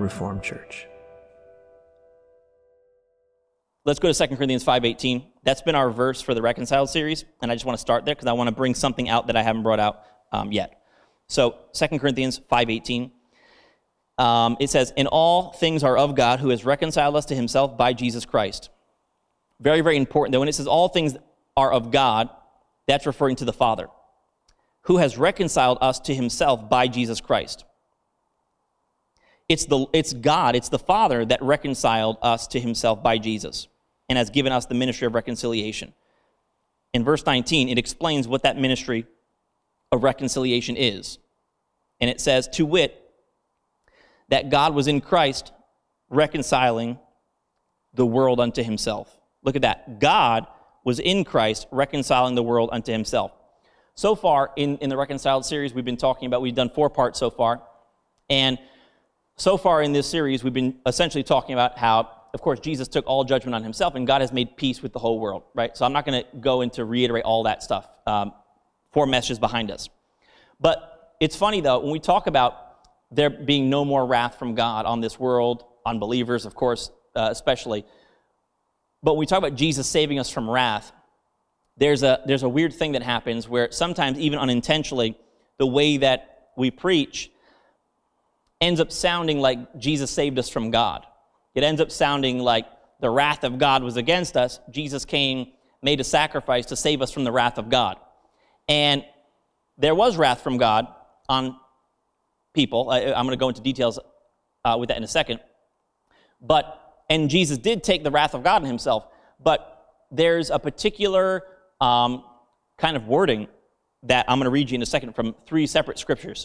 Reformed Church. Let's go to 2 Corinthians 5:18. That's been our verse for the Reconciled series, and I just want to start there because I want to bring something out that I haven't brought out yet. So 2 Corinthians 5:18, it says, "In all things are of God, who has reconciled us to himself by Jesus Christ." Very, very important that when it says all things are of God, that's referring to the Father, who has reconciled us to himself by Jesus Christ. It's God, it's the Father that reconciled us to himself by Jesus and has given us the ministry of reconciliation. In verse 19, it explains what that ministry of reconciliation is. And it says, to wit, that God was in Christ reconciling the world unto himself. Look at that. God was in Christ reconciling the world unto himself. So far in the Reconciled series we've been talking about, we've done 4 parts so far. And so far in this series, we've been essentially talking about how, of course, Jesus took all judgment on himself and God has made peace with the whole world, right? So I'm not going to go into reiterate all that stuff. 4 messages behind us. But it's funny, though, when we talk about there being no more wrath from God on this world, on believers, of course, especially. But when we talk about Jesus saving us from wrath, there's a weird thing that happens where sometimes, even unintentionally, the way that we preach ends up sounding like Jesus saved us from God. It ends up sounding like the wrath of God was against us. Jesus came, made a sacrifice to save us from the wrath of God. And there was wrath from God on people. I'm going to go into details with that in a second. And Jesus did take the wrath of God on himself. But there's a particular kind of wording that I'm going to read you in a second from 3 separate scriptures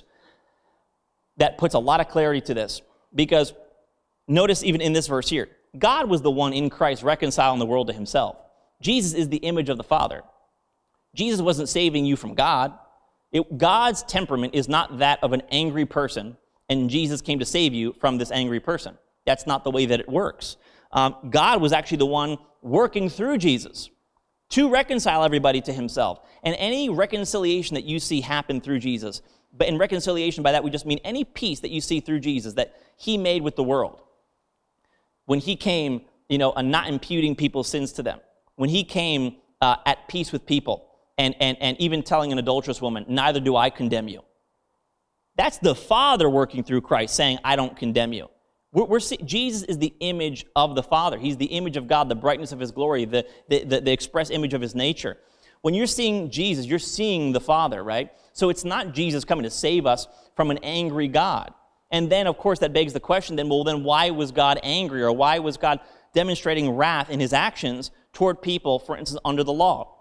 that puts a lot of clarity to this. Because notice even in this verse here, God was the one in Christ reconciling the world to himself. Jesus is the image of the Father. Jesus wasn't saving you from God. God's temperament is not that of an angry person, and Jesus came to save you from this angry person. That's not the way that it works. God was actually the one working through Jesus to reconcile everybody to himself. And any reconciliation that you see happen through Jesus, but in reconciliation, by that we just mean any peace that you see through Jesus that he made with the world. When he came, not imputing people's sins to them. When he came at peace with people and even telling an adulterous woman, neither do I condemn you. That's the Father working through Christ saying, I don't condemn you. Jesus is the image of the Father. He's the image of God, the brightness of his glory, the express image of his nature. When you're seeing Jesus, you're seeing the Father, right? So it's not Jesus coming to save us from an angry God. And then, of course, that begs the question, then why was God angry? Or why was God demonstrating wrath in his actions toward people, for instance, under the law?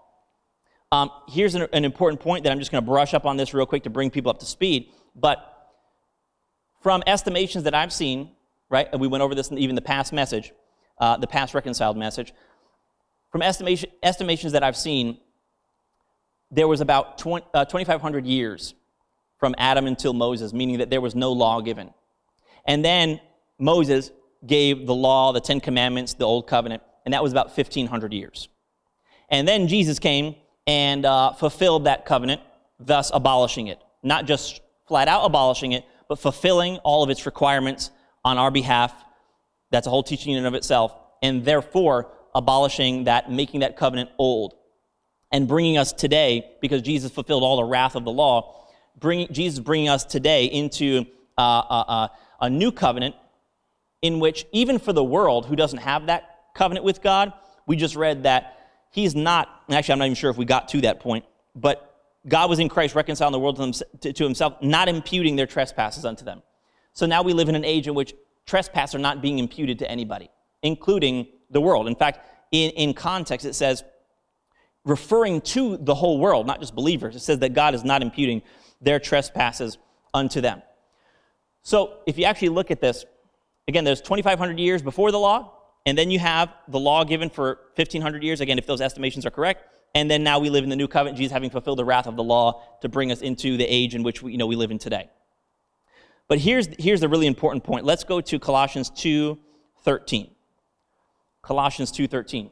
Here's an important point that I'm just going to brush up on this real quick to bring people up to speed. But from estimations that I've seen, right, and we went over this in even the past message, the past reconciled message, from estimations that I've seen, there was about 2,500 years from Adam until Moses, meaning that there was no law given. And then Moses gave the law, the 10 Commandments, the Old Covenant, and that was about 1,500 years. And then Jesus came and fulfilled that covenant, thus abolishing it. Not just flat out abolishing it, but fulfilling all of its requirements on our behalf. That's a whole teaching in and of itself. And therefore, abolishing that, making that covenant old. And bringing us today, because Jesus fulfilled all the wrath of the law, Jesus bringing us today into a new covenant in which, even for the world who doesn't have that covenant with God, we just read that he's not, actually I'm not even sure if we got to that point, but God was in Christ reconciling the world to himself, not imputing their trespasses unto them. So now we live in an age in which trespasses are not being imputed to anybody, including the world. In fact, in context it says, referring to the whole world, not just believers. It says that God is not imputing their trespasses unto them. So if you actually look at this, again, there's 2,500 years before the law, and then you have the law given for 1,500 years, again, if those estimations are correct, and then now we live in the new covenant, Jesus having fulfilled the wrath of the law to bring us into the age in which we live in today. But here's the really important point. Let's go to Colossians 2:13. Colossians 2:13.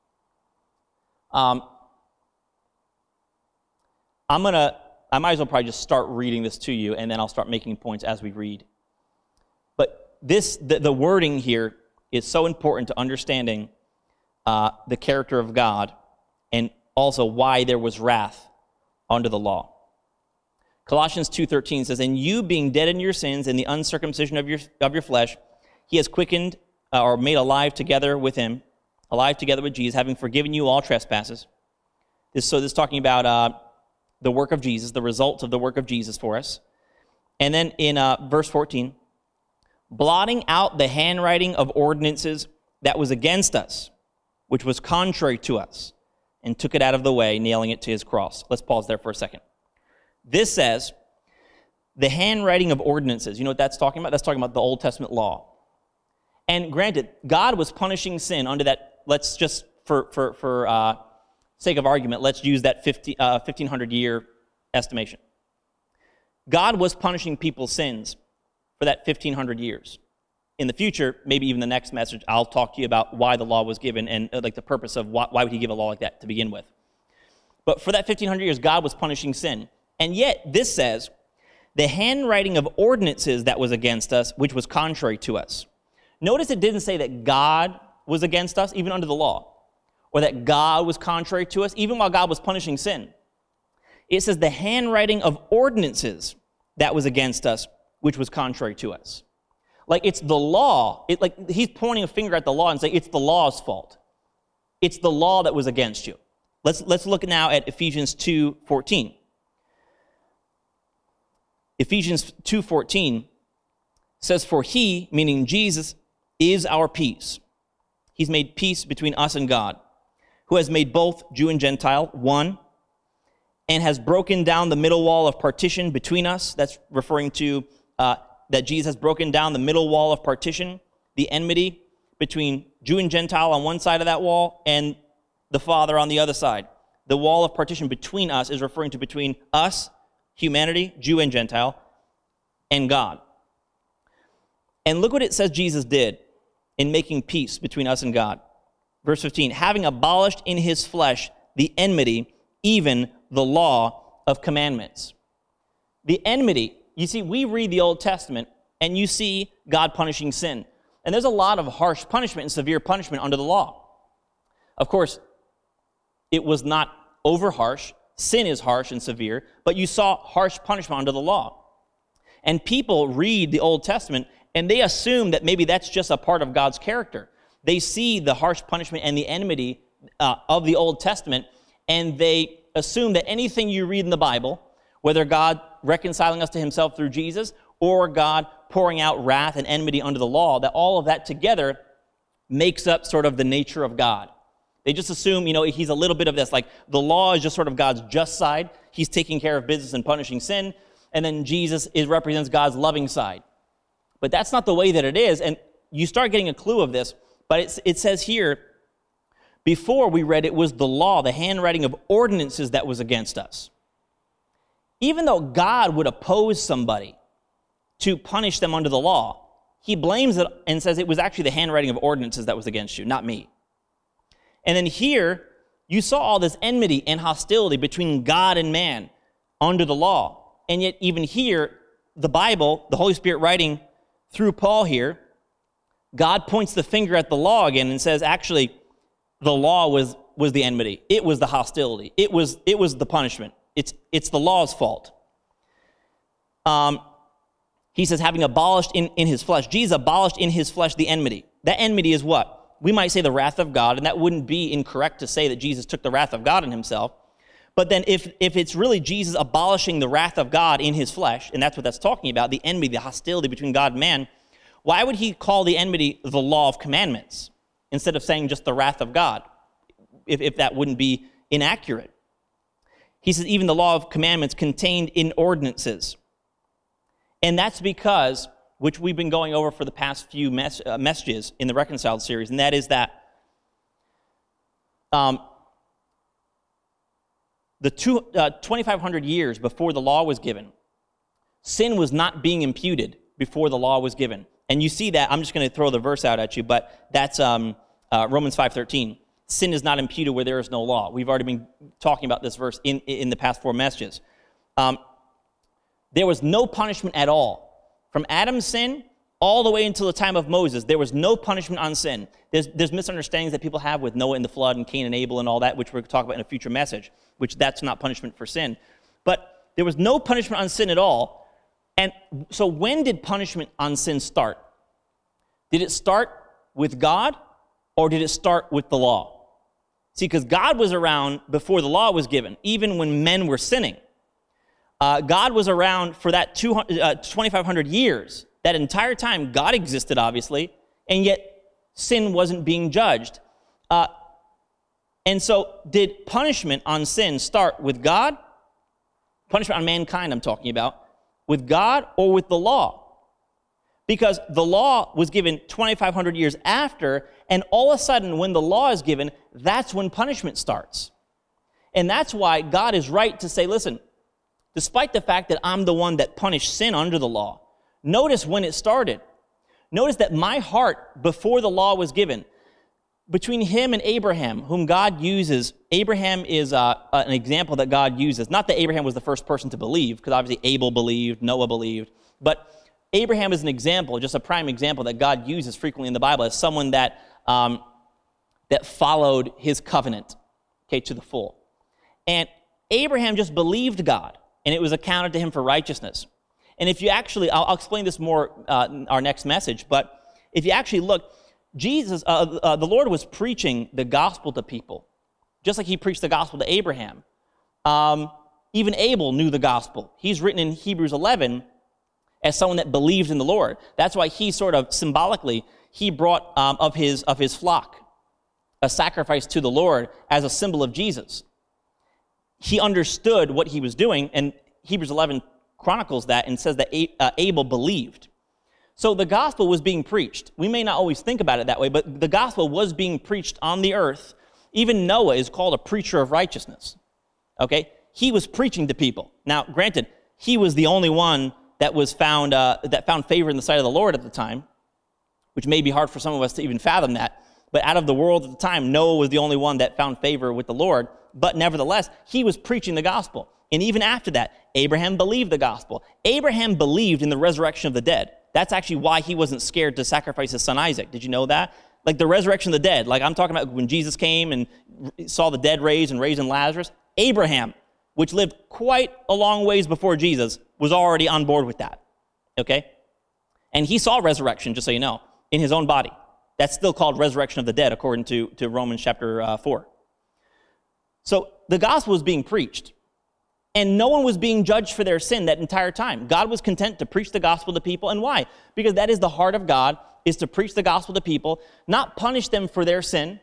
I might as well probably just start reading this to you, and then I'll start making points as we read. But the wording here is so important to understanding the character of God and also why there was wrath under the law. Colossians 2:13 says, "And you being dead in your sins and the uncircumcision of your flesh, he has quickened or made alive together with Jesus, having forgiven you all trespasses." This is talking about the work of Jesus, the results of the work of Jesus for us. And then in verse 14, "Blotting out the handwriting of ordinances that was against us, which was contrary to us, and took it out of the way, nailing it to his cross." Let's pause there for a second. This says, the handwriting of ordinances. You know what that's talking about? That's talking about the Old Testament law. And granted, God was punishing sin under that. Let's just, for sake of argument, let's use that 1,500-year estimation. God was punishing people's sins for that 1,500 years. In the future, maybe even the next message, I'll talk to you about why the law was given and like the purpose of why would he give a law like that to begin with. But for that 1,500 years, God was punishing sin. And yet, this says, the handwriting of ordinances that was against us, which was contrary to us. Notice it didn't say that God was against us, even under the law, or that God was contrary to us, even while God was punishing sin. It says the handwriting of ordinances that was against us, which was contrary to us. Like it's the law. Like he's pointing a finger at the law and saying it's the law's fault. It's the law that was against you. Let's look now at Ephesians 2:14. Ephesians 2:14 says, "For he," meaning Jesus, "is our peace. He's made peace between us and God, who has made both Jew and Gentile one, and has broken down the middle wall of partition between us." That's referring to that Jesus has broken down the middle wall of partition, the enmity between Jew and Gentile on one side of that wall and the Father on the other side. The wall of partition between us is referring to between us, humanity, Jew and Gentile, and God. And look what it says Jesus did in making peace between us and God. Verse 15, "Having abolished in his flesh the enmity, even the law of commandments." The enmity, you see, we read the Old Testament and you see God punishing sin. And there's a lot of harsh punishment and severe punishment under the law. Of course, it was not over harsh. Sin is harsh and severe, but you saw harsh punishment under the law. And people read the Old Testament and they assume that maybe that's just a part of God's character. They see the harsh punishment and the enmity of the Old Testament, and they assume that anything you read in the Bible, whether God reconciling us to himself through Jesus or God pouring out wrath and enmity under the law, that all of that together makes up sort of the nature of God. They just assume, he's a little bit of this, like the law is just sort of God's just side. He's taking care of business and punishing sin. And then Jesus represents God's loving side. But that's not the way that it is. And you start getting a clue of this. But it says here, before we read it was the law, the handwriting of ordinances that was against us. Even though God would oppose somebody to punish them under the law, he blames it and says it was actually the handwriting of ordinances that was against you, not me. And then here, you saw all this enmity and hostility between God and man under the law. And yet even here, the Bible, the Holy Spirit writing through Paul here, God points the finger at the law again and says, actually, the law was the enmity. It was the hostility. It was the punishment. It's the law's fault. He says, having abolished in his flesh. Jesus abolished in his flesh the enmity. That enmity is what? We might say the wrath of God, and that wouldn't be incorrect to say that Jesus took the wrath of God on himself. But then if it's really Jesus abolishing the wrath of God in his flesh, and that's what that's talking about, the enmity, the hostility between God and man, why would he call the enmity the law of commandments instead of saying just the wrath of God, if that wouldn't be inaccurate? He says even the law of commandments contained in ordinances. And that's because, which we've been going over for the past few messages in the Reconciled series, and that is that the 2,500 years before the law was given, sin was not being imputed before the law was given. And you see that, I'm just going to throw the verse out at you, but that's Romans 5:13. Sin is not imputed where there is no law. We've already been talking about this verse in the past 4 messages. There was no punishment at all. From Adam's sin all the way until the time of Moses, there was no punishment on sin. There's misunderstandings that people have with Noah and the flood and Cain and Abel and all that, which we're going to talk about in a future message, which that's not punishment for sin. But there was no punishment on sin at all. And so when did punishment on sin start? Did it start with God, or did it start with the law? See, because God was around before the law was given, even when men were sinning. God was around for that 2,500 years. That entire time, God existed, obviously, and yet sin wasn't being judged. And so did punishment on sin start with God? Punishment on mankind, I'm talking about. With God or with the law? Because the law was given 2,500 years after, and all of a sudden, when the law is given, that's when punishment starts. And that's why God is right to say, listen, despite the fact that I'm the one that punished sin under the law, notice when it started. Notice that my heart, before the law was given, between him and Abraham, whom God uses, Abraham is an example that God uses. Not that Abraham was the first person to believe, because obviously Abel believed, Noah believed, but Abraham is an example, just a prime example that God uses frequently in the Bible as someone that followed his covenant, okay, to the full. And Abraham just believed God, and it was accounted to him for righteousness. And if you actually, I'll explain this more in our next message, but if you actually look, Jesus, the Lord was preaching the gospel to people, just like he preached the gospel to Abraham. Even Abel knew the gospel. He's written in Hebrews 11 as someone that believed in the Lord. That's why he sort of symbolically, he brought of his flock a sacrifice to the Lord as a symbol of Jesus. He understood what he was doing, and Hebrews 11 chronicles that and says that Abel believed. So the gospel was being preached. We may not always think about it that way, but the gospel was being preached on the earth. Even Noah is called a preacher of righteousness. Okay? He was preaching to people. Now, granted, he was the only one that was found favor in the sight of the Lord at the time, which may be hard for some of us to even fathom that. But out of the world at the time, Noah was the only one that found favor with the Lord. But nevertheless, he was preaching the gospel. And even after that, Abraham believed the gospel. Abraham believed in the resurrection of the dead. That's actually why he wasn't scared to sacrifice his son Isaac. Did you know that? Like the resurrection of the dead. Like I'm talking about when Jesus came and saw the dead raised and raising Lazarus. Abraham, which lived quite a long ways before Jesus, was already on board with that. Okay? And he saw resurrection, just so you know, in his own body. That's still called resurrection of the dead, according to Romans chapter 4. So the gospel was being preached. And no one was being judged for their sin that entire time. God was content to preach the gospel to people. And why? Because that is the heart of God, is to preach the gospel to people, not punish them for their sin,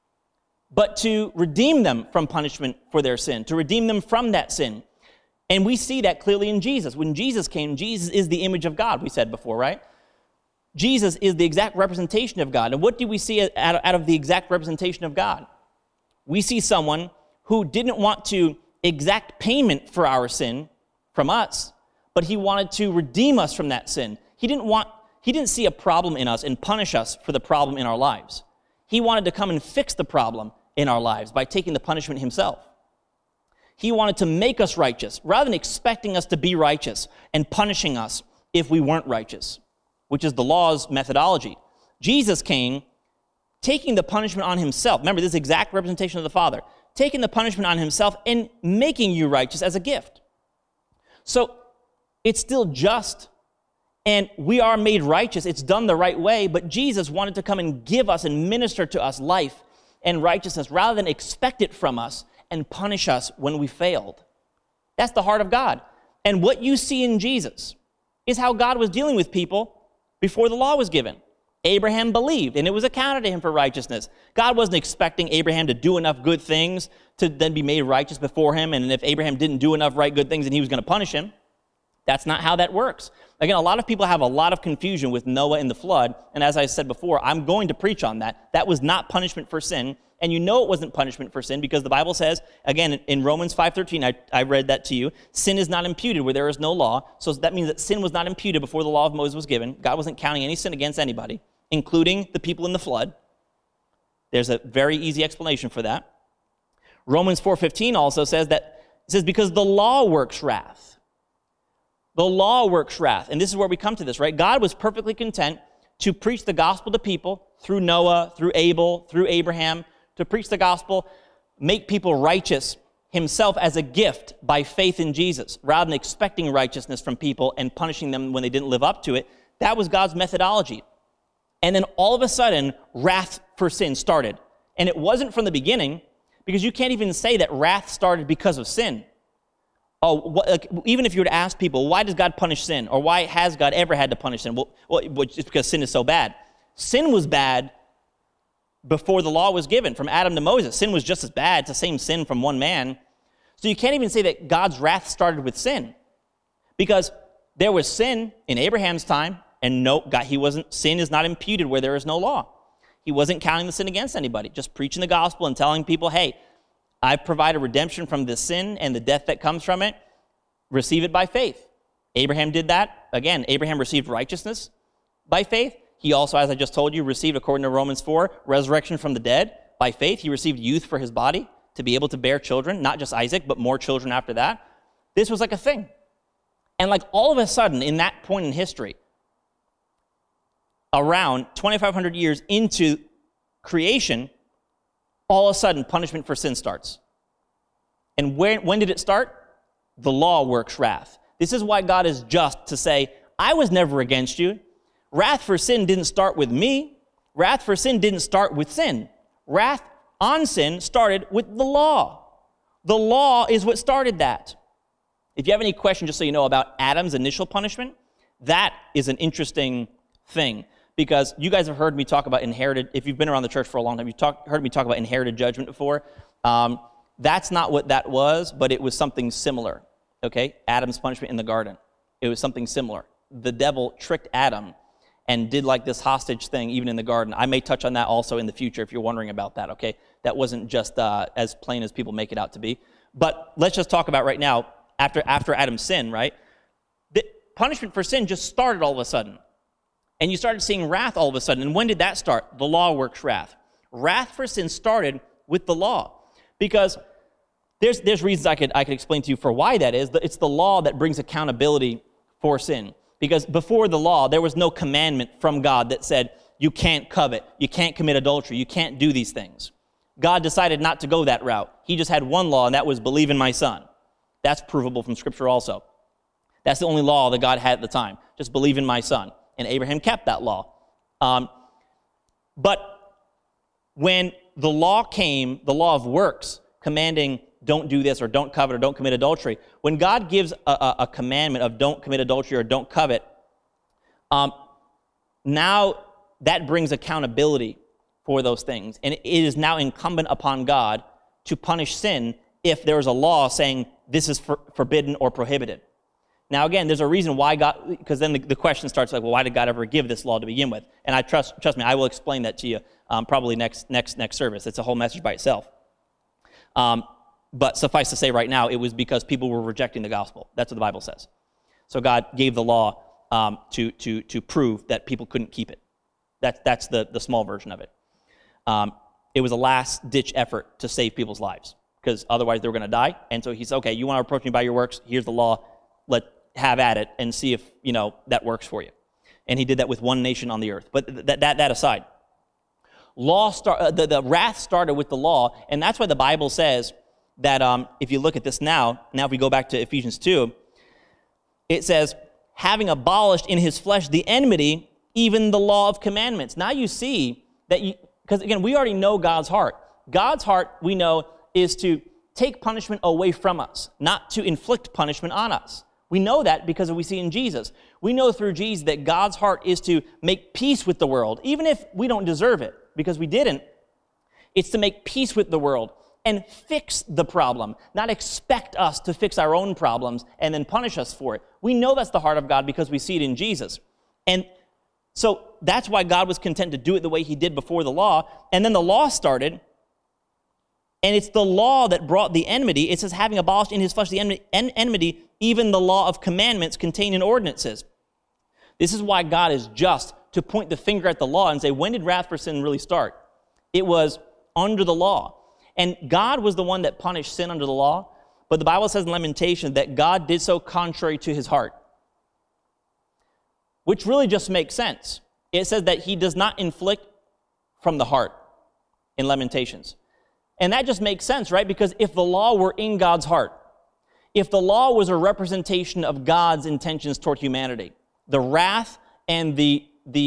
but to redeem them from punishment for their sin, to redeem them from that sin. And we see that clearly in Jesus. When Jesus came, Jesus is the image of God, we said before, right? Jesus is the exact representation of God. And what do we see out of the exact representation of God? We see someone who didn't want to exact payment for our sin from us, but he wanted to redeem us from that sin. He didn't see a problem in us and punish us for the problem in our lives. He wanted to come and fix the problem in our lives by taking the punishment himself. He wanted to make us righteous rather than expecting us to be righteous and punishing us if we weren't righteous, which is the law's methodology. Jesus came taking the punishment on himself. Remember, this is exact representation of the Father. Taking the punishment on himself and making you righteous as a gift. So it's still just, and we are made righteous. It's done the right way, but Jesus wanted to come and give us and minister to us life and righteousness rather than expect it from us and punish us when we failed. That's the heart of God. And what you see in Jesus is how God was dealing with people before the law was given. Abraham believed, and it was accounted to him for righteousness. God wasn't expecting Abraham to do enough good things to then be made righteous before him, and if Abraham didn't do enough right good things, then he was going to punish him. That's not how that works. Again, a lot of people have a lot of confusion with Noah and the flood, and as I said before, I'm going to preach on that. That was not punishment for sin, and you know it wasn't punishment for sin because the Bible says, again, in Romans 5:13, I read that to you, sin is not imputed where there is no law, so that means that sin was not imputed before the law of Moses was given. God wasn't counting any sin against anybody, including the people in the flood. There's a very easy explanation for that. Romans 4:15 also says because the law works wrath. The law works wrath. And this is where we come to this, right? God was perfectly content to preach the gospel to people through Noah, through Abel, through Abraham, to preach the gospel, make people righteous himself as a gift by faith in Jesus, rather than expecting righteousness from people and punishing them when they didn't live up to it. That was God's methodology. And then all of a sudden, wrath for sin started. And it wasn't from the beginning, because you can't even say that wrath started because of sin. Even if you were to ask people, why does God punish sin? Or why has God ever had to punish sin? Well, it's because sin is so bad. Sin was bad before the law was given, from Adam to Moses. Sin was just as bad. It's the same sin from one man. So you can't even say that God's wrath started with sin, because there was sin in Abraham's time, and sin is not imputed where there is no law. He wasn't counting the sin against anybody, just preaching the gospel and telling people, hey, I've provided redemption from this sin and the death that comes from it. Receive it by faith. Abraham did that. Again, Abraham received righteousness by faith. He also, as I just told you, received, according to Romans 4, resurrection from the dead by faith. He received youth for his body to be able to bear children, not just Isaac, but more children after that. This was like a thing. And like all of a sudden, in that point in history, around 2,500 years into creation, all of a sudden, punishment for sin starts. And when did it start? The law works wrath. This is why God is just to say, I was never against you. Wrath for sin didn't start with me. Wrath for sin didn't start with sin. Wrath on sin started with the law. The law is what started that. If you have any questions, just so you know, about Adam's initial punishment, that is an interesting thing. Because you guys have heard me talk about inherited, if you've been around the church for a long time, you've heard me talk about inherited judgment before. That's not what that was, but it was something similar, okay? Adam's punishment in the garden. It was something similar. The devil tricked Adam and did like this hostage thing even in the garden. I may touch on that also in the future if you're wondering about that, okay? That wasn't just as plain as people make it out to be. But let's just talk about right now, after Adam's sin, right? The punishment for sin just started all of a sudden. And you started seeing wrath all of a sudden. And when did that start? The law works wrath. Wrath for sin started with the law. Because there's reasons I could explain to you for why that is. It's the law that brings accountability for sin. Because before the law, there was no commandment from God that said, you can't covet, you can't commit adultery, you can't do these things. God decided not to go that route. He just had one law, and that was believe in my son. That's provable from Scripture also. That's the only law that God had at the time. Just believe in my son. And Abraham kept that law. But when the law came, the law of works, commanding don't do this or don't covet or don't commit adultery, when God gives a commandment of don't commit adultery or don't covet, now that brings accountability for those things. And it is now incumbent upon God to punish sin if there is a law saying this is forbidden or prohibited. Now, again, there's a reason why God, because then the question starts like, well, why did God ever give this law to begin with? And I trust me, I will explain that to you probably next service. It's a whole message by itself. But suffice to say right now, it was because people were rejecting the gospel. That's what the Bible says. So God gave the law to prove that people couldn't keep it. That's the small version of it. It was a last-ditch effort to save people's lives, because otherwise they were going to die. And so he said, okay, you want to approach me by your works? Here's the law. Have at it and see if that works for you. And he did that with one nation on the earth. But that aside, the wrath started with the law, and that's why the Bible says that if you look at this now if we go back to Ephesians 2, it says, having abolished in his flesh the enmity, even the law of commandments. Now you see that because again, we already know God's heart. God's heart, we know, is to take punishment away from us, not to inflict punishment on us. We know that because we see in Jesus. We know through Jesus that God's heart is to make peace with the world, even if we don't deserve it, because we didn't. It's to make peace with the world and fix the problem, not expect us to fix our own problems and then punish us for it. We know that's the heart of God because we see it in Jesus. And so that's why God was content to do it the way he did before the law. And then the law started, and it's the law that brought the enmity. It says, having abolished in his flesh the enmity, even the law of commandments contained in ordinances. This is why God is just to point the finger at the law and say, when did wrath for sin really start? It was under the law. And God was the one that punished sin under the law. But the Bible says in Lamentation that God did so contrary to his heart. which really just makes sense. It says that he does not inflict from the heart in Lamentations. And that just makes sense, right? Because if the law were in God's heart, if the law was a representation of God's intentions toward humanity, the wrath and the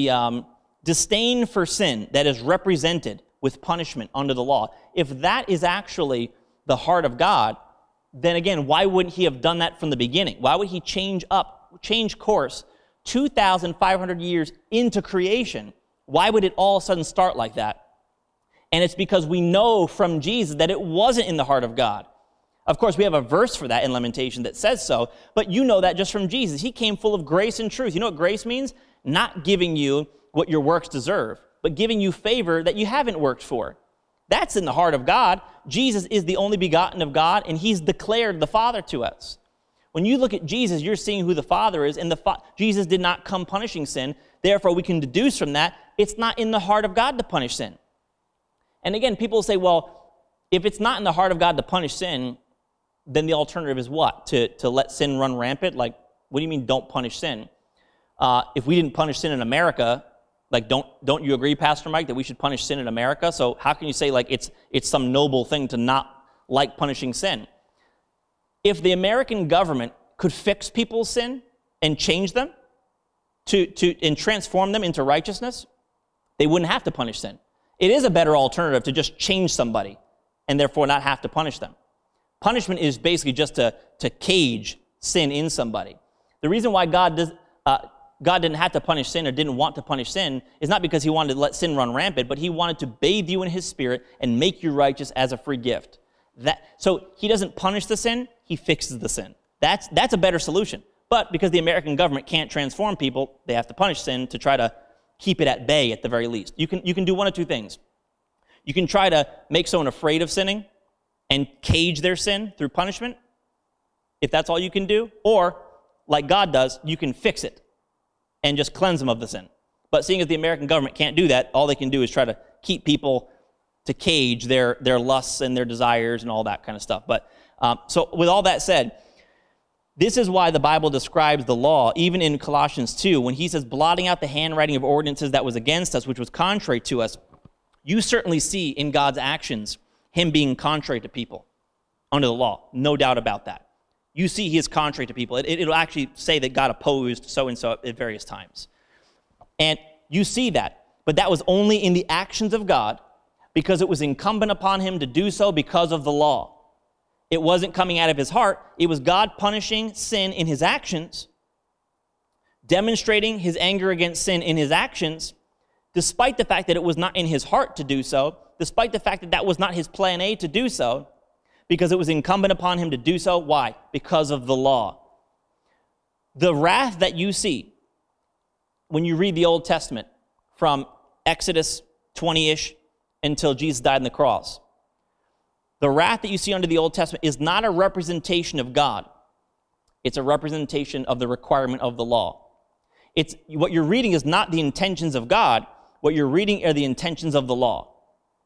disdain for sin that is represented with punishment under the law, if that is actually the heart of God, then again, why wouldn't he have done that from the beginning? Why would he change course 2,500 years into creation? Why would it all of a sudden start like that? And it's because we know from Jesus that it wasn't in the heart of God. Of course, we have a verse for that in Lamentation that says so, but you know that just from Jesus. He came full of grace and truth. You know what grace means? Not giving you what your works deserve, but giving you favor that you haven't worked for. That's in the heart of God. Jesus is the only begotten of God, and he's declared the Father to us. When you look at Jesus, you're seeing who the Father is, and Jesus did not come punishing sin. Therefore, we can deduce from that, it's not in the heart of God to punish sin. And again, people say, well, if it's not in the heart of God to punish sin, then the alternative is what? To let sin run rampant? Like, what do you mean don't punish sin? If we didn't punish sin in America, like, don't you agree, Pastor Mike, that we should punish sin in America? So how can you say, like, it's some noble thing to not like punishing sin? If the American government could fix people's sin and change them and transform them into righteousness, they wouldn't have to punish sin. It is a better alternative to just change somebody and therefore not have to punish them. Punishment is basically just to cage sin in somebody. The reason why God didn't have to punish sin or didn't want to punish sin is not because he wanted to let sin run rampant, but he wanted to bathe you in his Spirit and make you righteous as a free gift. So he doesn't punish the sin, he fixes the sin. That's a better solution. But because the American government can't transform people, they have to punish sin to try to keep it at bay at the very least. You can do one of two things. You can try to make someone afraid of sinning and cage their sin through punishment, if that's all you can do. Or, like God does, you can fix it and just cleanse them of the sin. But seeing as the American government can't do that, all they can do is try to keep people to cage their lusts and their desires and all that kind of stuff. But so with all that said, this is why the Bible describes the law, even in Colossians 2, when he says, blotting out the handwriting of ordinances that was against us, which was contrary to us. You certainly see in God's actions him being contrary to people under the law. No doubt about that. You see he is contrary to people. It'll actually say that God opposed so-and-so at various times. And you see that. But that was only in the actions of God because it was incumbent upon him to do so because of the law. It wasn't coming out of his heart. It was God punishing sin in his actions, demonstrating his anger against sin in his actions, despite the fact that it was not in his heart to do so, despite the fact that that was not his plan A to do so, because it was incumbent upon him to do so. Why? Because of the law. The wrath that you see when you read the Old Testament from Exodus 20-ish until Jesus died on the cross, the wrath that you see under the Old Testament is not a representation of God. It's a representation of the requirement of the law. What you're reading is not the intentions of God. What you're reading are the intentions of the law.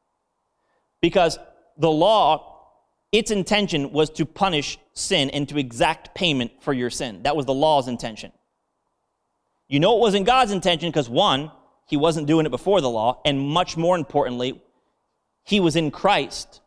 Because the law, its intention was to punish sin and to exact payment for your sin. That was the law's intention. You know it wasn't God's intention because, one, he wasn't doing it before the law, and much more importantly, he was in Christ,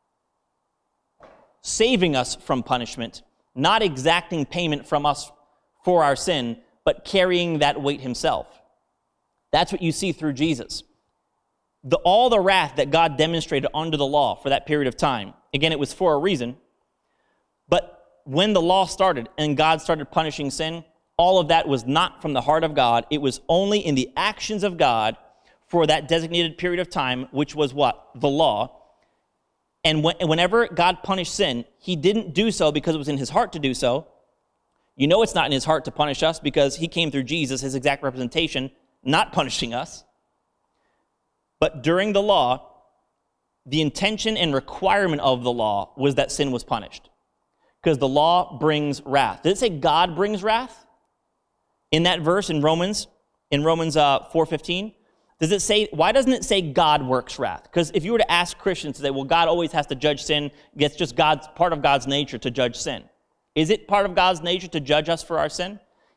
saving us from punishment, not exacting payment from us for our sin, but carrying that weight himself. That's what you see through Jesus. All the wrath that God demonstrated under the law for that period of time, again, it was for a reason, but when the law started and God started punishing sin, all of that was not from the heart of God. It was only in the actions of God for that designated period of time, which was what? The law. And whenever God punished sin, he didn't do so because it was in his heart to do so. You know it's not in his heart to punish us because he came through Jesus, his exact representation, not punishing us. But during the law, the intention and requirement of the law was that sin was punished. Because the law brings wrath. Did it say God brings wrath? In that verse in Romans 4:15? Does it say, why doesn't it say God works wrath? Because if you were to ask Christians today, well, God always has to judge sin, it's just part of God's nature to judge sin. Is it part of God's nature to judge us for our sin?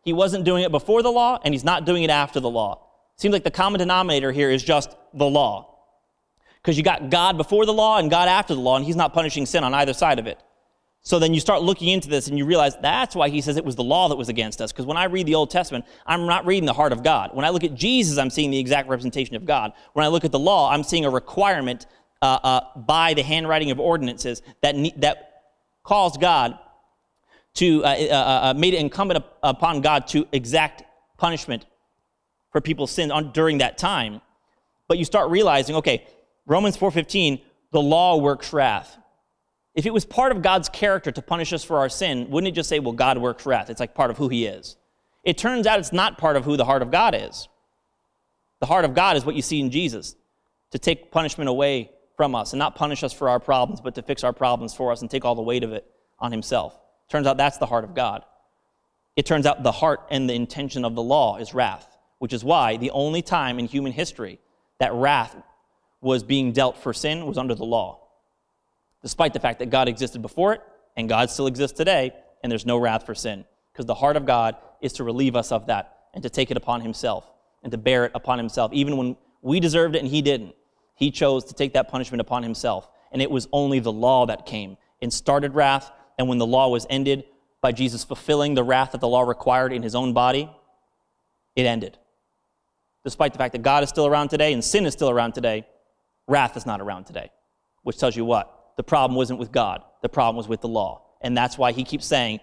He wasn't doing it before the law, and he's not doing it after the law. Seems like the common denominator here is just the law. Because you got God before the law and God after the law, and he's not punishing sin on either side of it. So then you start looking into this and you realize that's why he says it was the law that was against us. Because when I read the Old Testament, I'm not reading the heart of God. When I look at Jesus, I'm seeing the exact representation of God. When I look at the law, I'm seeing a requirement by the handwriting of ordinances that caused God to, made it incumbent upon God to exact punishment for people's sins during that time. But you start realizing, okay, Romans 4:15, the law works wrath. If it was part of God's character to punish us for our sin, wouldn't it just say, well, God works wrath? It's like part of who he is. It turns out it's not part of who the heart of God is. The heart of God is what you see in Jesus, to take punishment away from us and not punish us for our problems, but to fix our problems for us and take all the weight of it on himself. Turns out that's the heart of God. It turns out the heart and the intention of the law is wrath, which is why the only time in human history that wrath was being dealt for sin was under the law. Despite the fact that God existed before it, and God still exists today, and there's no wrath for sin. Because the heart of God is to relieve us of that, and to take it upon himself, and to bear it upon himself. Even when we deserved it and he didn't, he chose to take that punishment upon himself. And it was only the law that came and started wrath, and when the law was ended by Jesus fulfilling the wrath that the law required in his own body, it ended. Despite the fact that God is still around today, and sin is still around today, wrath is not around today. Which tells you what? The problem wasn't with God. The problem was with the law. And that's why he keeps saying,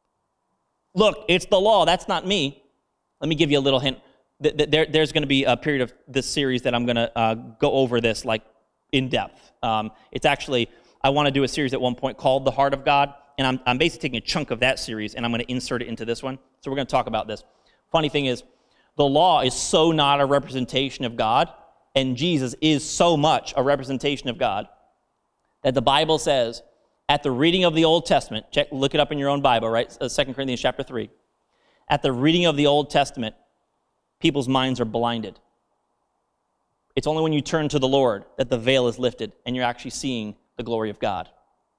look, it's the law. That's not me. Let me give you a little hint. There's going to be a period of this series that I'm going to go over this like in depth. It's actually, I want to do a series at one point called The Heart of God. And I'm basically taking a chunk of that series and I'm going to insert it into this one. So we're going to talk about this. Funny thing is, the law is so not a representation of God, and Jesus is so much a representation of God, that the Bible says, at the reading of the Old Testament, look it up in your own Bible, right? 2 Corinthians chapter 3. At the reading of the Old Testament, people's minds are blinded. It's only when you turn to the Lord that the veil is lifted and you're actually seeing the glory of God.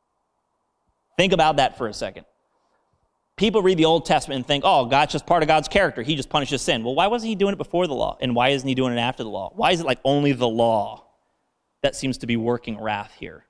Think about that for a second. People read the Old Testament and think, oh, God's just part of God's character. He just punishes sin. Well, why wasn't he doing it before the law? And why isn't he doing it after the law? Why is it like only the law that seems to be working wrath here?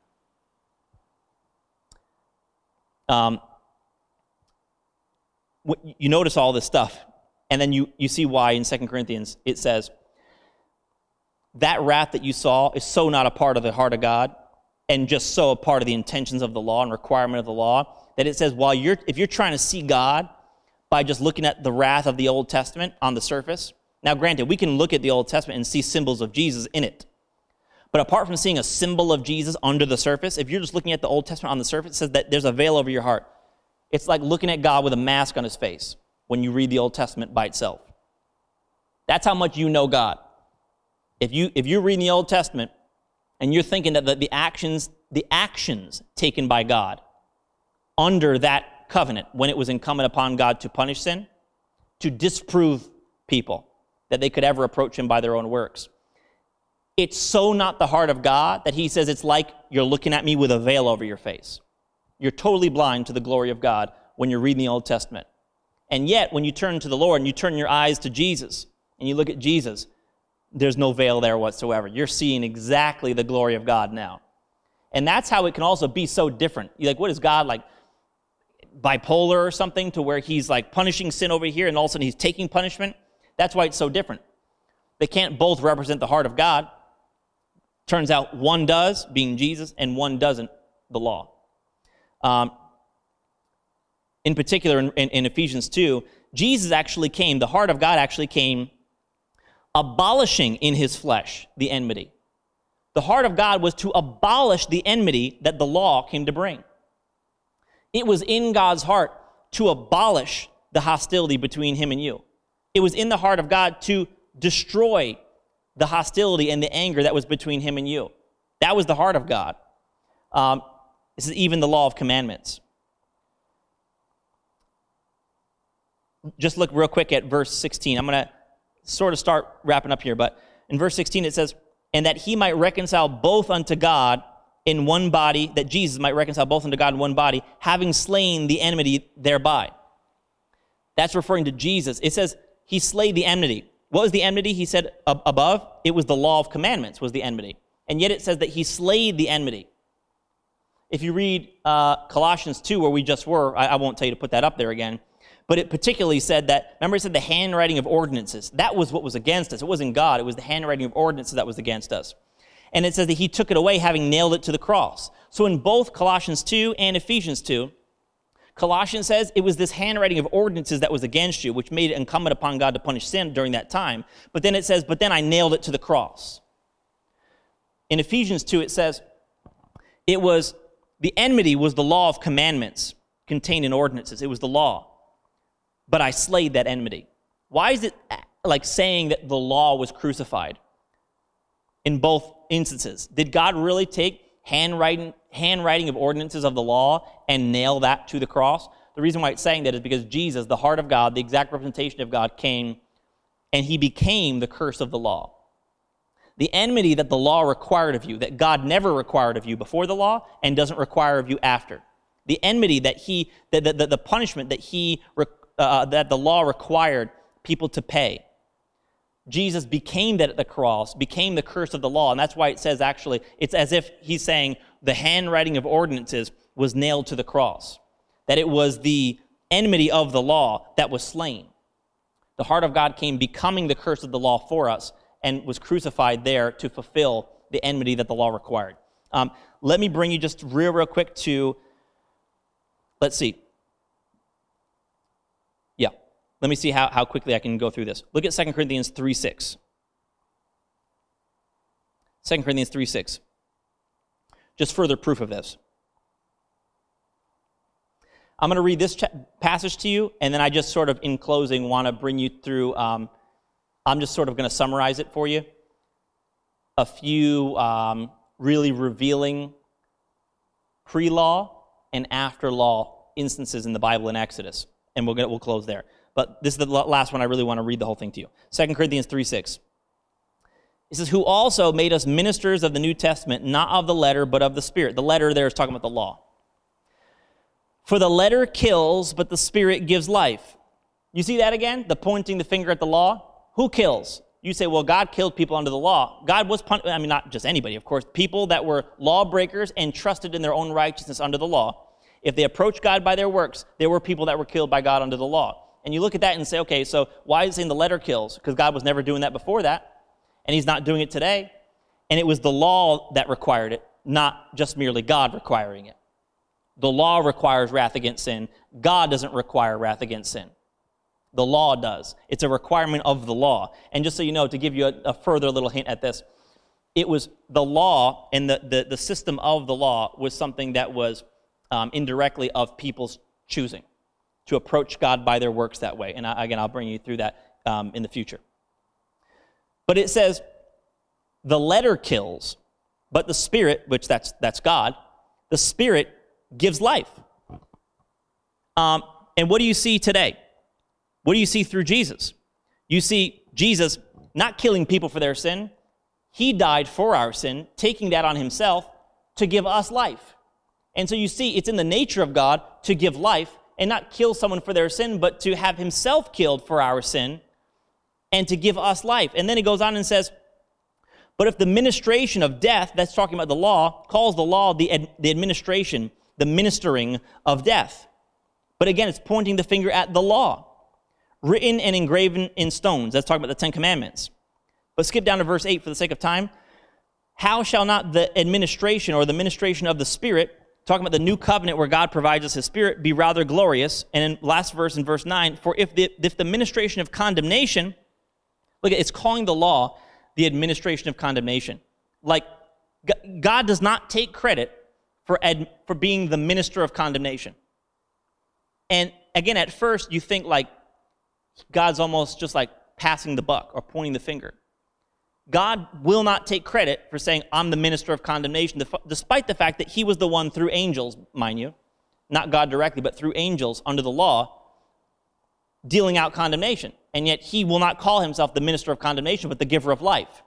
You notice all this stuff, and then you see why in 2 Corinthians it says, that wrath that you saw is so not a part of the heart of God, and just so a part of the intentions of the law and requirement of the law, that it says, if you're trying to see God by just looking at the wrath of the Old Testament on the surface, now granted, we can look at the Old Testament and see symbols of Jesus in it. But apart from seeing a symbol of Jesus under the surface, if you're just looking at the Old Testament on the surface, it says that there's a veil over your heart. It's like looking at God with a mask on his face when you read the Old Testament by itself. That's how much you know God. If you're reading the Old Testament and you're thinking that the actions taken by God under that covenant, when it was incumbent upon God to punish sin, to disprove people, that they could ever approach him by their own works, it's so not the heart of God that he says it's like you're looking at me with a veil over your face. You're totally blind to the glory of God when you're reading the Old Testament. And yet, when you turn to the Lord and you turn your eyes to Jesus and you look at Jesus, there's no veil there whatsoever. You're seeing exactly the glory of God now. And that's how it can also be so different. You're like, what is God, like bipolar or something, to where he's like punishing sin over here and all of a sudden he's taking punishment? That's why it's so different. They can't both represent the heart of God. Turns out one does, being Jesus, and one doesn't, the law. In particular, in Ephesians 2, Jesus actually came, the heart of God actually came abolishing in his flesh the enmity. The heart of God was to abolish the enmity that the law came to bring. It was in God's heart to abolish the hostility between him and you. It was in the heart of God to destroy the hostility and the anger that was between him and you. That was the heart of God. This is even the law of commandments. Just look real quick at verse 16. I'm going to sort of start wrapping up here, but in verse 16 it says, and that he might reconcile both unto God in one body, that Jesus might reconcile both unto God in one body, having slain the enmity thereby. That's referring to Jesus. It says he slayed the enmity. What was the enmity? He said above, it was the law of commandments was the enmity. And yet it says that he slayed the enmity. If you read Colossians 2, where we just were, I won't tell you to put that up there again, but it particularly said that, remember it said the handwriting of ordinances. That was what was against us. It wasn't God. It was the handwriting of ordinances that was against us. And it says that he took it away, having nailed it to the cross. So in both Colossians 2 and Ephesians 2, Colossians says it was this handwriting of ordinances that was against you, which made it incumbent upon God to punish sin during that time. But then it says, but then I nailed it to the cross. In Ephesians 2, it says, it was, the enmity was the law of commandments contained in ordinances. It was the law. But I slayed that enmity. Why is it like saying that the law was crucified in both instances? Did God really take handwriting of ordinances of the law and nail that to the cross? The reason why it's saying that is because Jesus, the heart of God, the exact representation of God, came and he became the curse of the law. The enmity that the law required of you, that God never required of you before the law and doesn't require of you after. The enmity that the punishment that the law required people to pay. Jesus became that at the cross, became the curse of the law. And that's why it says actually, it's as if he's saying the handwriting of ordinances was nailed to the cross. That it was the enmity of the law that was slain. The heart of God came becoming the curse of the law for us and was crucified there to fulfill the enmity that the law required. Let me bring you just real quick to, let's see. Yeah, let me see how quickly I can go through this. Look at 2 Corinthians 3:6. 2 Corinthians 3:6. Just further proof of this. I'm going to read this passage to you, and then I just sort of, in closing, want to bring you through, I'm just sort of going to summarize it for you. A few really revealing pre-law and after-law instances in the Bible in Exodus. And we'll close there. But this is the last one. I really want to read the whole thing to you. 2 Corinthians 3:6. It says, who also made us ministers of the New Testament, not of the letter, but of the Spirit. The letter there is talking about the law. For the letter kills, but the Spirit gives life. You see that again? The pointing the finger at the law? Who kills? You say, well, God killed people under the law. God was, not just anybody, of course. People that were lawbreakers and trusted in their own righteousness under the law. If they approached God by their works, there were people that were killed by God under the law. And you look at that and say, okay, so why is it saying the letter kills? Because God was never doing that before that, and he's not doing it today. And it was the law that required it, not just merely God requiring it. The law requires wrath against sin. God doesn't require wrath against sin. The law does. It's a requirement of the law. And just so you know, to give you a further little hint at this, it was the law and the system of the law was something that was indirectly of people's choosing to approach God by their works that way. And again, I'll bring you through that in the future. But it says, the letter kills, but the Spirit, which that's God, the Spirit gives life. And what do you see today? What do you see through Jesus? You see Jesus not killing people for their sin. He died for our sin, taking that on himself to give us life. And so you see, it's in the nature of God to give life and not kill someone for their sin, but to have himself killed for our sin and to give us life. And then he goes on and says, but if the ministration of death, that's talking about the law, calls the law the administration, the ministering of death. But again, it's pointing the finger at the law, written and engraven in stones. That's talking about the Ten Commandments. But skip down to verse 8 for the sake of time. How shall not the administration or the ministration of the Spirit, talking about the new covenant where God provides us his Spirit, be rather glorious? And in last verse, in verse 9, for if the ministration of condemnation, look, it's calling the law the administration of condemnation. Like, God does not take credit for being the minister of condemnation. And again, at first, you think like God's almost just like passing the buck or pointing the finger. God will not take credit for saying, I'm the minister of condemnation, despite the fact that he was the one through angels, mind you, not God directly, but through angels under the law, dealing out condemnation. And yet he will not call himself the minister of condemnation, but the giver of life.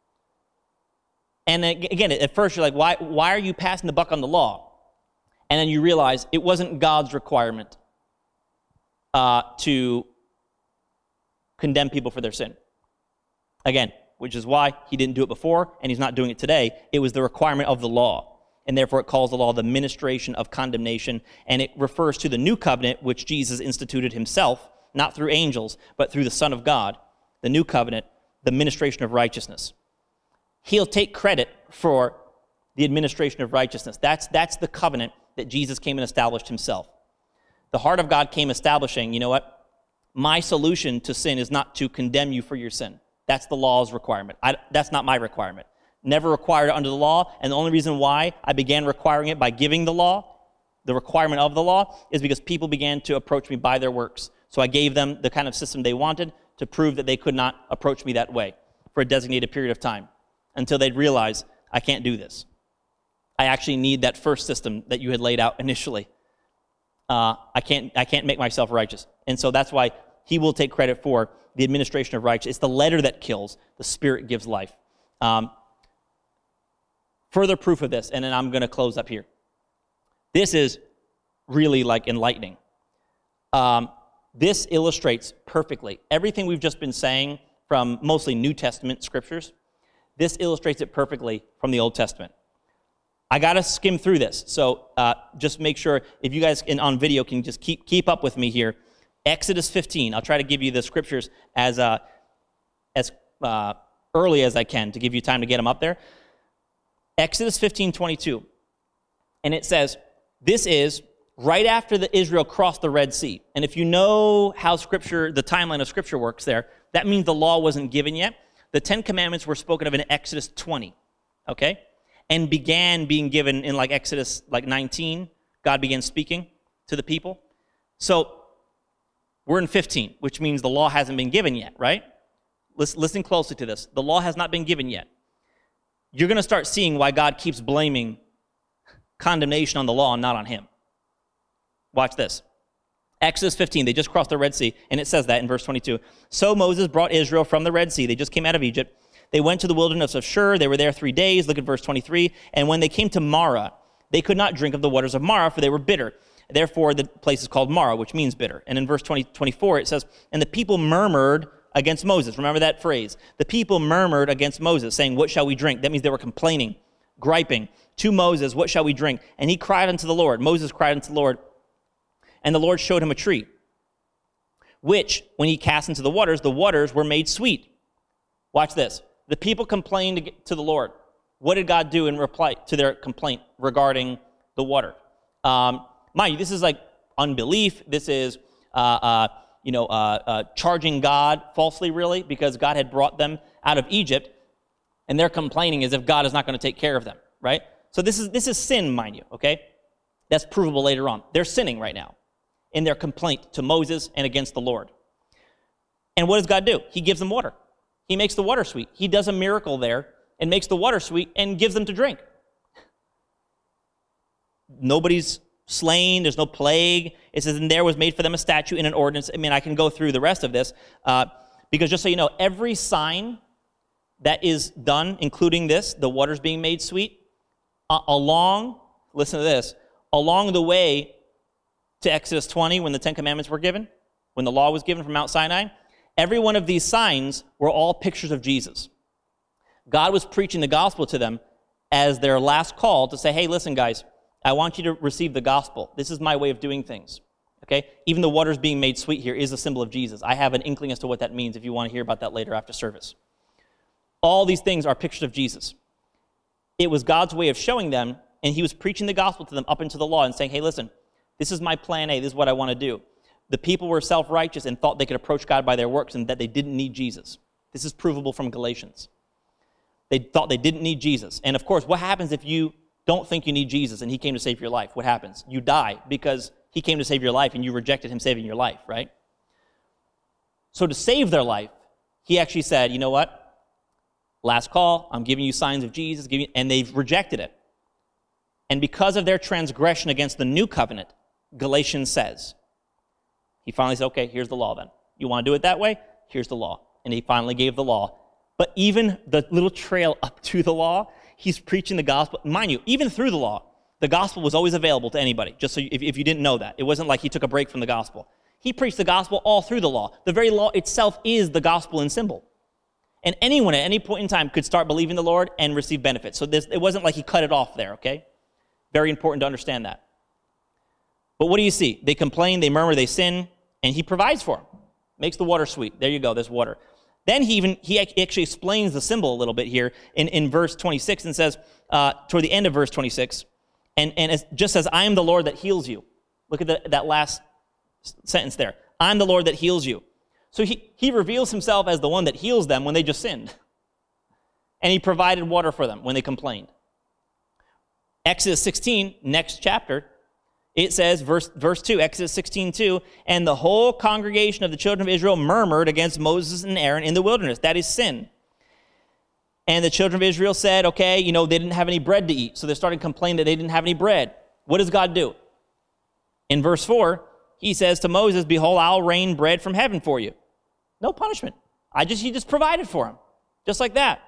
And again, at first you're like, why are you passing the buck on the law? And then you realize it wasn't God's requirement. to condemn people for their sin. Again, which is why he didn't do it before, and he's not doing it today. It was the requirement of the law, and therefore it calls the law the ministration of condemnation, and it refers to the new covenant, which Jesus instituted himself, not through angels, but through the Son of God, the new covenant, the ministration of righteousness. He'll take credit for the administration of righteousness. That's the covenant that Jesus came and established himself. The heart of God came establishing, you know what? My solution to sin is not to condemn you for your sin. That's the law's requirement. That's not my requirement. Never required it under the law, and the only reason why I began requiring it by giving the law, the requirement of the law, is because people began to approach me by their works. So I gave them the kind of system they wanted to prove that they could not approach me that way for a designated period of time until they'd realize, I can't do this. I actually need that first system that you had laid out initially. I can't make myself righteous. And so that's why he will take credit for the administration of righteousness. It's the letter that kills. The Spirit gives life. Further proof of this, and then I'm going to close up here. This is really like enlightening. This illustrates perfectly everything we've just been saying from mostly New Testament scriptures. This illustrates it perfectly from the Old Testament. I got to skim through this, so just make sure, if you guys on video can just keep up with me here. Exodus 15, I'll try to give you the scriptures as early as I can to give you time to get them up there. Exodus 15:22, and it says, this is right after the Israel crossed the Red Sea. And if you know how Scripture, the timeline of Scripture works there, that means the law wasn't given yet. The Ten Commandments were spoken of in Exodus 20, okay? And began being given in like Exodus 19. God began speaking to the people. So we're in 15, which means the law hasn't been given yet, right? Listen closely to this. The law has not been given yet. You're going to start seeing why God keeps blaming condemnation on the law and not on him. Watch this. Exodus 15, they just crossed the Red Sea, and it says that in verse 22. So Moses brought Israel from the Red Sea. They just came out of Egypt. They went to the wilderness of Shur. They were there 3 days. Look at verse 23. And when they came to Marah, they could not drink of the waters of Marah, for they were bitter. Therefore, the place is called Marah, which means bitter. And in verse 24, it says, and the people murmured against Moses. Remember that phrase. The people murmured against Moses, saying, what shall we drink? That means they were complaining, griping to Moses, what shall we drink? And he cried unto the Lord. Moses cried unto the Lord. And the Lord showed him a tree, which, when he cast into the waters were made sweet. Watch this. The people complained to the Lord. What did God do in reply to their complaint regarding the water? Mind you, this is like unbelief. This is, charging God falsely, really, because God had brought them out of Egypt, and they're complaining as if God is not going to take care of them, right? So this is sin, mind you, okay? That's provable later on. They're sinning right now in their complaint to Moses and against the Lord. And what does God do? He gives them water. He makes the water sweet. He does a miracle there and makes the water sweet and gives them to drink. Nobody's slain. There's no plague. It says, and there was made for them a statute and an ordinance. I mean, I can go through the rest of this because just so you know, every sign that is done, including this, the waters being made sweet, listen to this, along the way to Exodus 20, when the Ten Commandments were given, when the law was given from Mount Sinai, every one of these signs were all pictures of Jesus. God was preaching the gospel to them as their last call to say, hey, listen, guys, I want you to receive the gospel. This is my way of doing things, okay? Even the waters being made sweet here is a symbol of Jesus. I have an inkling as to what that means if you want to hear about that later after service. All these things are pictures of Jesus. It was God's way of showing them, and he was preaching the gospel to them up into the law and saying, hey, listen, this is my plan A. This is what I want to do. The people were self-righteous and thought they could approach God by their works and that they didn't need Jesus. This is provable from Galatians. They thought they didn't need Jesus. And of course, what happens if you don't think you need Jesus and he came to save your life? What happens? You die because he came to save your life and you rejected him saving your life, right? So to save their life, he actually said, you know what? Last call, I'm giving you signs of Jesus, and they've rejected it. And because of their transgression against the new covenant, Galatians says, he finally said, okay, here's the law then. You want to do it that way? Here's the law. And he finally gave the law. But even the little trail up to the law, he's preaching the gospel. Mind you, even through the law, the gospel was always available to anybody, just so if you didn't know that. It wasn't like he took a break from the gospel. He preached the gospel all through the law. The very law itself is the gospel in symbol. And anyone at any point in time could start believing the Lord and receive benefits. So it wasn't like he cut it off there, okay? Very important to understand that. But what do you see? They complain, they murmur, they sin, and he provides for them. Makes the water sweet. There you go, there's water. Then he actually explains the symbol a little bit here in verse 26 and says, toward the end of verse 26, and it just says, I am the Lord that heals you. Look at that last sentence there. I'm the Lord that heals you. So he reveals himself as the one that heals them when they just sinned. And he provided water for them when they complained. Exodus 16, next chapter, it says, verse 2, Exodus 16:2, and the whole congregation of the children of Israel murmured against Moses and Aaron in the wilderness. That is sin. And the children of Israel said, okay, they didn't have any bread to eat. So they started complaining that they didn't have any bread. What does God do? In verse 4, he says to Moses, behold, I'll rain bread from heaven for you. No punishment. He just provided for him. Just like that.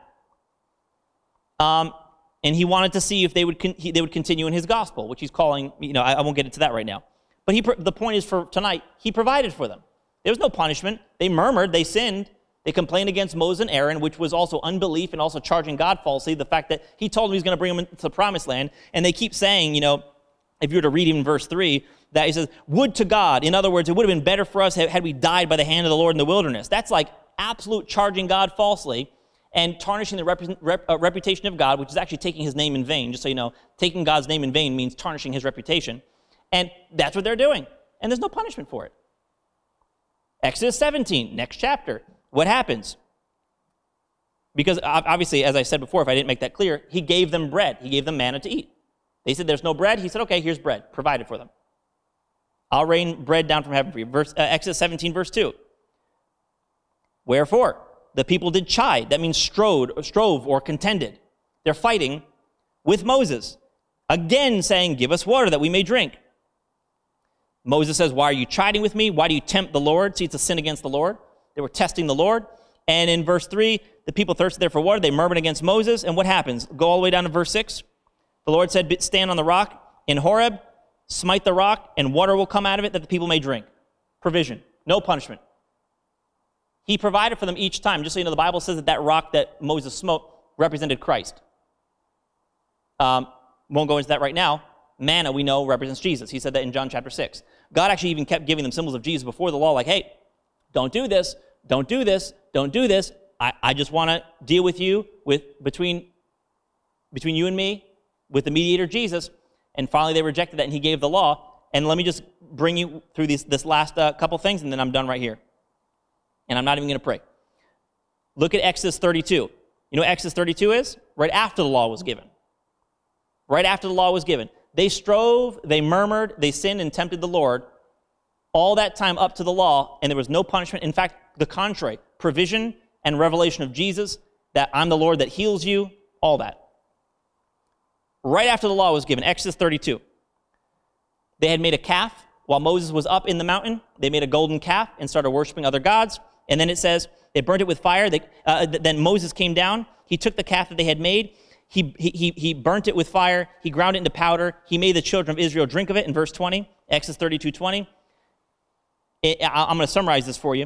And he wanted to see if they would continue in his gospel, which he's calling, I won't get into that right now. But the point is for tonight, he provided for them. There was no punishment. They murmured, they sinned, they complained against Moses and Aaron, which was also unbelief and also charging God falsely, the fact that he told them he's going to bring them into the promised land. And they keep saying, if you were to read even verse 3, that he says, would to God. In other words, it would have been better for us had we died by the hand of the Lord in the wilderness. That's like absolute charging God falsely and tarnishing the reputation of God, which is actually taking his name in vain. Just so you know, taking God's name in vain means tarnishing his reputation. And that's what they're doing. And there's no punishment for it. Exodus 17, next chapter. What happens? Because obviously, as I said before, if I didn't make that clear, he gave them bread. He gave them manna to eat. They said, there's no bread. He said, okay, here's bread. Provided for them. I'll rain bread down from heaven for you. Exodus 17, verse 2. Wherefore, the people did chide. That means strove or contended. They're fighting with Moses. Again saying, give us water that we may drink. Moses says, why are you chiding with me? Why do you tempt the Lord? See, it's a sin against the Lord. They were testing the Lord. And in verse 3, the people thirsted there for water. They murmured against Moses. And what happens? Go all the way down to verse 6. The Lord said, stand on the rock in Horeb, smite the rock, and water will come out of it that the people may drink. Provision. No punishment. He provided for them each time. Just so you know, the Bible says that rock that Moses smote represented Christ. Won't go into that right now. Manna, we know, represents Jesus. He said that in John chapter 6. God actually even kept giving them symbols of Jesus before the law, like, hey, don't do this, don't do this, don't do this. I just want to deal with you between you and me, with the mediator Jesus. And finally they rejected that and he gave the law. And let me just bring you through this last couple things and then I'm done right here. And I'm not even going to pray. Look at Exodus 32. You know what Exodus 32 is? Right after the law was given. Right after the law was given. They strove, they murmured, they sinned and tempted the Lord all that time up to the law, and there was no punishment. In fact, the contrary, provision and revelation of Jesus, that I'm the Lord that heals you, all that. Right after the law was given, Exodus 32. They had made a calf while Moses was up in the mountain. They made a golden calf and started worshiping other gods. And then it says they burnt it with fire. Then Moses came down. He took the calf that they had made. He burnt it with fire. He ground it into powder. He made the children of Israel drink of it in verse 20, Exodus 32:20. I'm going to summarize this for you.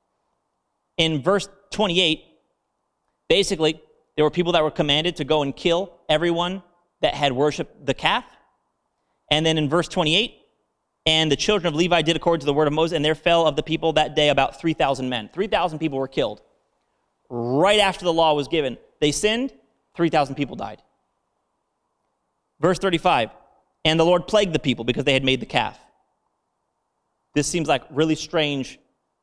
In verse 28, basically, there were people that were commanded to go and kill everyone that had worshipped the calf. And then in verse 28, and the children of Levi did according to the word of Moses, and there fell of the people that day about 3,000 men. 3,000 people were killed. Right after the law was given, they sinned, 3,000 people died. Verse 35, and the Lord plagued the people because they had made the calf. This seems like really strange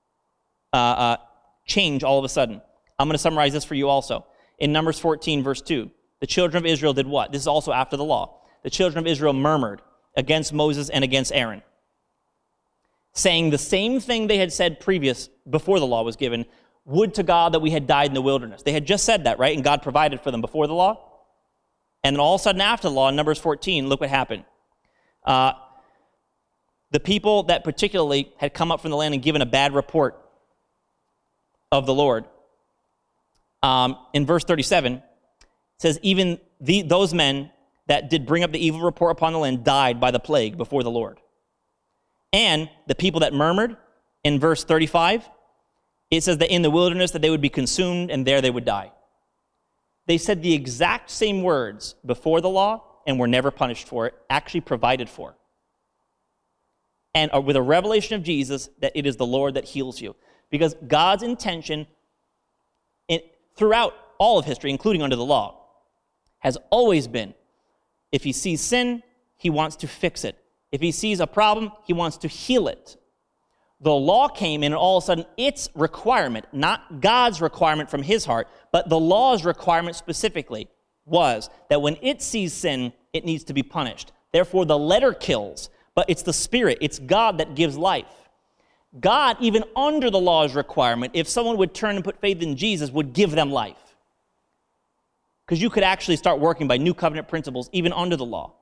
change all of a sudden. I'm going to summarize this for you also. In Numbers 14, verse 2, the children of Israel did what? This is also after the law. The children of Israel murmured against Moses and against Aaron, saying the same thing they had said before the law was given, would to God that we had died in the wilderness. They had just said that, right? And God provided for them before the law. And then all of a sudden after the law, in Numbers 14, look what happened. The people that particularly had come up from the land and given a bad report of the Lord, in verse 37, it says, even those men that did bring up the evil report upon the land died by the plague before the Lord. And the people that murmured in verse 35, it says that in the wilderness that they would be consumed and there they would die. They said the exact same words before the law and were never punished for it, actually provided for. And with a revelation of Jesus, that it is the Lord that heals you. Because God's intention throughout all of history, including under the law, has always been, if he sees sin, he wants to fix it. If he sees a problem, he wants to heal it. The law came in and all of a sudden its requirement, not God's requirement from his heart, but the law's requirement specifically was that when it sees sin, it needs to be punished. Therefore, the letter kills, but it's the Spirit, it's God that gives life. God, even under the law's requirement, if someone would turn and put faith in Jesus, would give them life. Because you could actually start working by new covenant principles even under the law.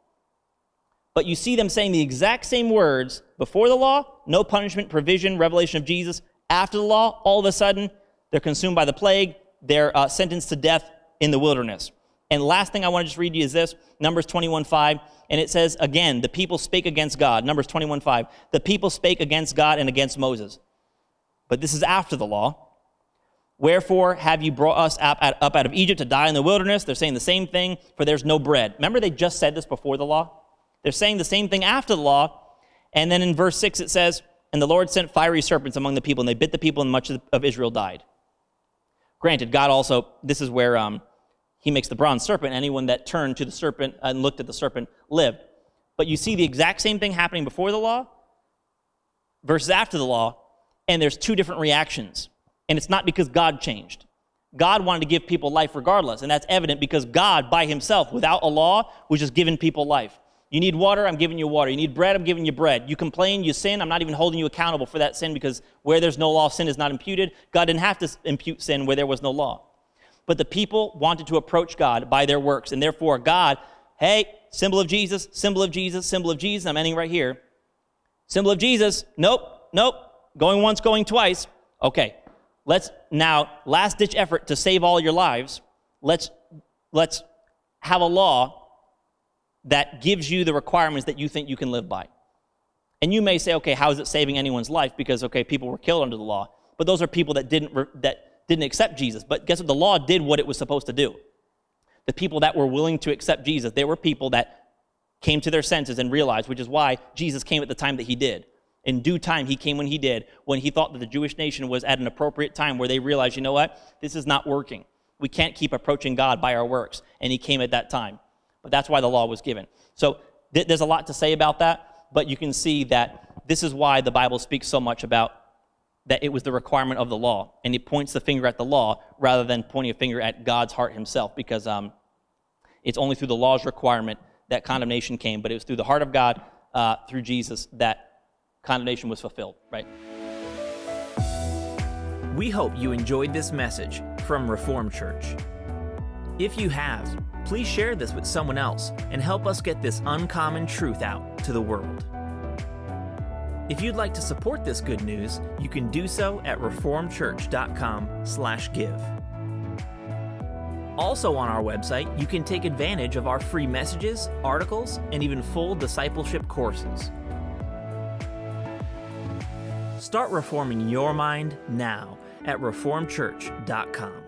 But you see them saying the exact same words before the law, no punishment, provision, revelation of Jesus. After the law, all of a sudden, they're consumed by the plague. They're sentenced to death in the wilderness. And last thing I want to just read you is this, Numbers 21:5. And it says, again, the people spake against God. Numbers 21:5. The people spake against God and against Moses. But this is after the law. Wherefore have you brought us up out of Egypt to die in the wilderness? They're saying the same thing, for there's no bread. Remember they just said this before the law? They're saying the same thing after the law. And then in verse 6 it says, and the Lord sent fiery serpents among the people, and they bit the people, and much of Israel died. Granted, God also, this is where he makes the bronze serpent. Anyone that turned to the serpent and looked at the serpent lived. But you see the exact same thing happening before the law versus after the law, and there's two different reactions. And it's not because God changed. God wanted to give people life regardless, and that's evident because God, by himself, without a law, was just giving people life. You need water, I'm giving you water. You need bread, I'm giving you bread. You complain, you sin, I'm not even holding you accountable for that sin because where there's no law, sin is not imputed. God didn't have to impute sin where there was no law. But the people wanted to approach God by their works, and therefore God, hey, symbol of Jesus, symbol of Jesus, symbol of Jesus. I'm ending right here. Symbol of Jesus, nope, going once, going twice. Okay, let's now, last-ditch effort to save all your lives. Let's have a law that gives you the requirements that you think you can live by. And you may say, okay, how is it saving anyone's life? Because, okay, people were killed under the law. But those are people that didn't accept Jesus. But guess what? The law did what it was supposed to do. The people that were willing to accept Jesus, they were people that came to their senses and realized, which is why Jesus came at the time that he did. In due time, he came when he did, when he thought that the Jewish nation was at an appropriate time where they realized, you know what? This is not working. We can't keep approaching God by our works. And he came at that time. But that's why the law was given. So there's a lot to say about that, but you can see that this is why the Bible speaks so much about that it was the requirement of the law. And he points the finger at the law rather than pointing a finger at God's heart himself, because it's only through the law's requirement that condemnation came, but it was through the heart of God, through Jesus, that condemnation was fulfilled, right? We hope you enjoyed this message from Reformed Church. If you have, please share this with someone else and help us get this uncommon truth out to the world. If you'd like to support this good news, you can do so at reformedchurch.com/give. Also on our website, you can take advantage of our free messages, articles, and even full discipleship courses. Start reforming your mind now at reformedchurch.com.